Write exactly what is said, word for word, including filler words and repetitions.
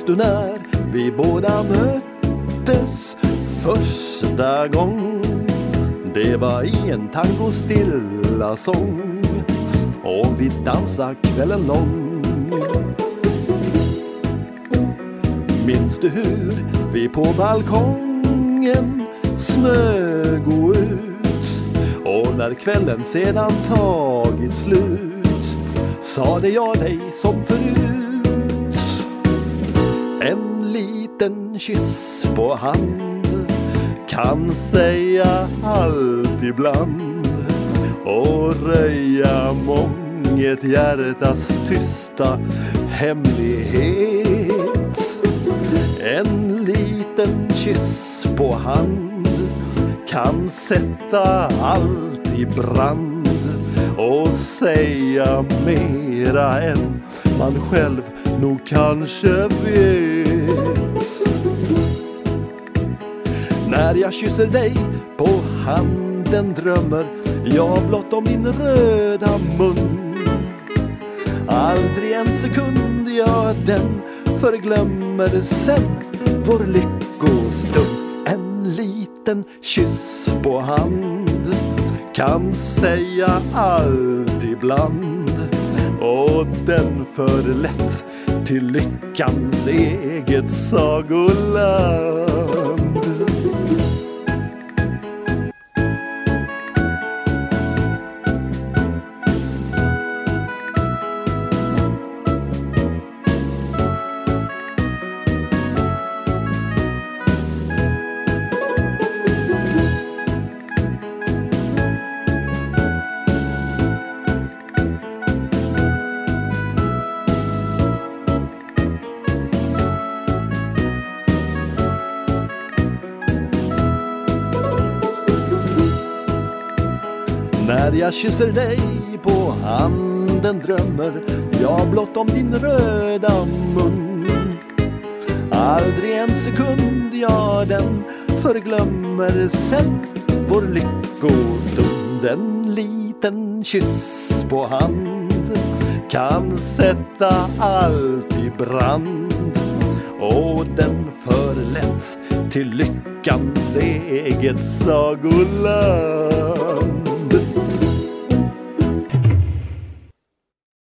Minns du när vi båda möttes första gång? Det var i en tango stilla sång och vi dansade kvällen lång. Minns du hur vi på balkongen smög ut? Och när kvällen sedan tagit slut sade jag dig som förut. En liten kyss på hand kan säga allt ibland och röja månget hjärtas tysta hemlighet. En liten kyss på hand kan sätta allt i brand och säga mera än man själv nog kanske vet. När jag kysser dig på handen drömmer jag blott om din röda mun. Aldrig en sekund jag den förglömmer sen vår lyckostund. En liten kyss på hand kan säga allt ibland och den för lätt till lyckans eget sagoland. När jag kysser dig på handen drömmer jag blott om din röda mun. Aldrig en sekund jag den förglömmer sen vår lyckostund. En liten kyss på hand kan sätta allt i brand och den för lätt till lyckans eget sagoland.